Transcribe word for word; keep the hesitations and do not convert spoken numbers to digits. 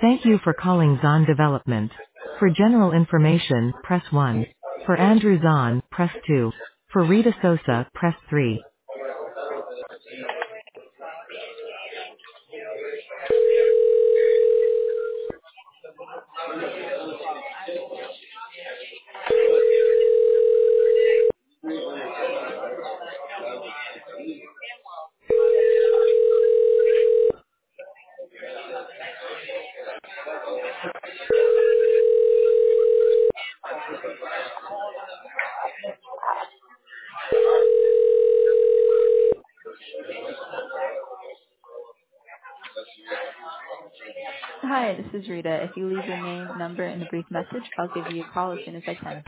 Thank you for calling Zahn Development. For general information, press one. For Andrew Zahn, press two. For Rita Sosa, press three. Hi, this is Rita. If you leave your name, number, and a brief message, I'll give you a call as soon as I can.